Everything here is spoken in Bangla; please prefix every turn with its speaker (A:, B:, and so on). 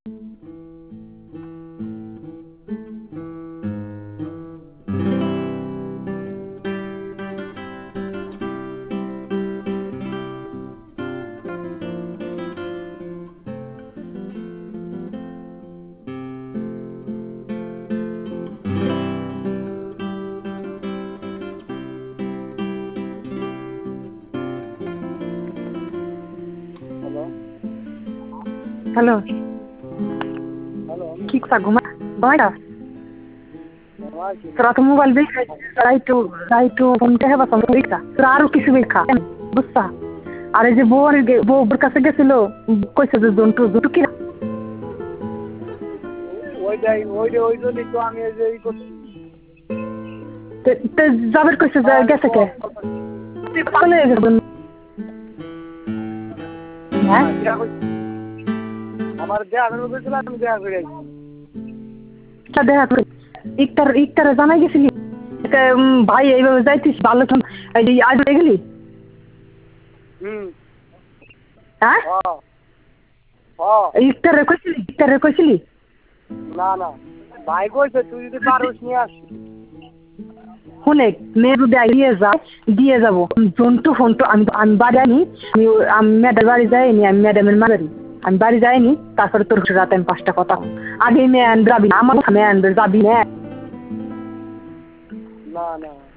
A: হ্যালো,
B: হ্যালো
A: কি কথা ঘুমাইটা? তোরা তো মোবাইল দেখে রাইটু ঘুমতে হবে পরীক্ষা, তোরা আরো কিছু দেখা বুঝছা? আর এই যে বউর কাছে গেছিল, কইছে যে জন্টু জন্টু কি
B: ওই জন্যই তো আমি এই যে ই করছি।
A: যাবের কইছে যে গেছে কে? তুই পাগল হয়ে যাবেন। হ্যাঁ
B: আমার দেয়া গেছিল, আমি দেয়া করে আইছি।
A: দেখা করে ইকটারে জানাই গেছিলি ভাই এইভাবে যাইতিস ভালো আজ গেলি? হ্যাঁ ইকটারে কইছিলি?
B: না না ভাই কইছে তুই যদি পারোস নিয়ে আসবি।
A: শুনে মেয়ে যদি দিয়ে যাবো জন্টু ফোনটু আমি বাড়ি আনি, আমি ম্যাডামের বাড়ি যাইনি, আমি ম্যাডামের মারি আমি বাড়ি যাইনি, তারপরে তোর রাতে আমি 5টা কথা আগে মেয়ে আনবে যাবি না, আমার মেয়ে আনবে যাবি না।
B: না না